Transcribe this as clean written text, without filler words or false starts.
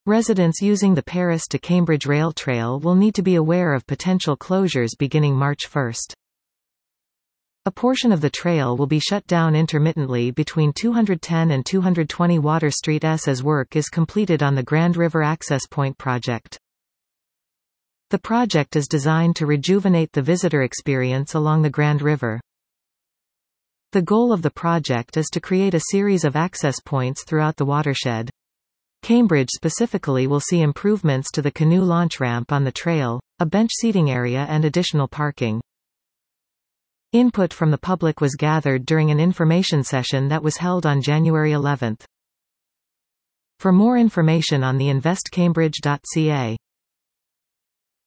Residents using the Paris to Cambridge Rail Trail will need to be aware of potential closures beginning March 1. A portion of the trail will be shut down intermittently between 210 and 220 Water Street S as work is completed on the Grand River Access Point project. The project is designed to rejuvenate the visitor experience along the Grand River. The goal of the project is to create a series of access points throughout the watershed. Cambridge specifically will see improvements to the canoe launch ramp on the trail, a bench seating area and additional parking. Input from the public was gathered during an information session that was held on January 11. For more information on the investcambridge.ca